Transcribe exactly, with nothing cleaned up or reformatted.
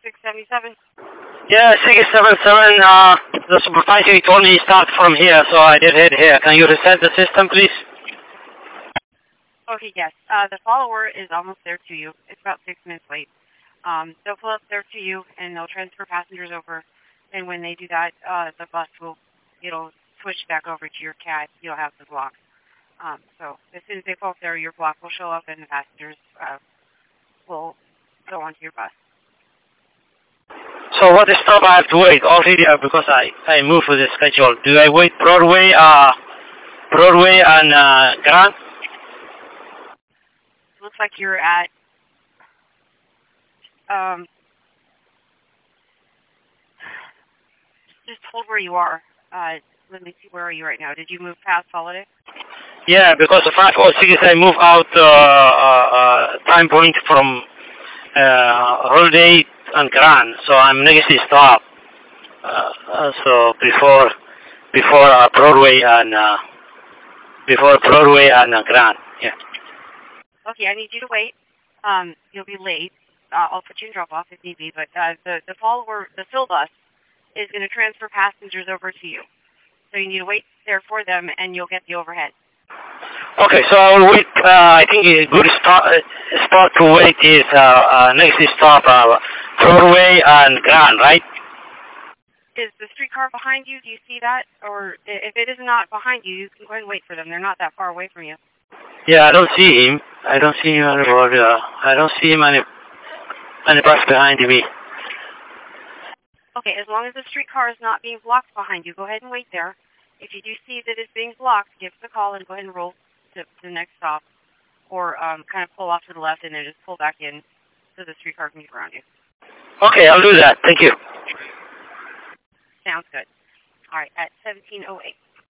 six seven seven? Yeah, six seven seven, uh, the supervisor told me start from here, so I did head here. Can you reset the system, please? Okay, yes. Uh, the follower is almost there to you. It's about six minutes late. Um, they'll pull up there to you, and they'll transfer passengers over. And when they do that, uh, the bus will, it'll switch back over to your C A D. You'll have the block. Um, so as soon as they pull up there, your block will show up, and the passengers uh, will go onto your bus. So what stop I have to wait already uh, because I, I moved with the schedule. Do I wait Broadway, uh, Broadway and uh, Grand? Looks like you're at, um, just hold where you are. Uh, let me see, where are you right now? Did you move past Holiday? Yeah, because the five oh six I move out uh, uh, uh, time point from uh, Holiday and Grand, so I'm next stop. Uh, uh, so before before uh, Broadway and uh, before Broadway and uh, Grand. Yeah. Okay, I need you to wait. Um, you'll be late. Uh, I'll put you in drop off if need be, but uh, the the follower, the fill bus, is going to transfer passengers over to you. So you need to wait there for them, and you'll get the overhead. Okay, so I'll wait. Uh, I think a good spot, uh, spot to wait is uh, uh, next stop, uh, Broadway and Grand, right? Is the streetcar behind you? Do you see that? Or if it is not behind you, you can go ahead and wait for them. They're not that far away from you. Yeah, I don't see him. I don't see him on the road. Uh, I don't see him on the, on the bus behind me. Okay, as long as the streetcar is not being blocked behind you, go ahead and wait there. If you do see that it's being blocked, give us a call and go ahead and roll to, to the next stop. Or um, kind of pull off to the left and then just pull back in so the streetcar can get around you. Okay, I'll do that. Thank you. Sounds good. All right, at seventeen oh eight.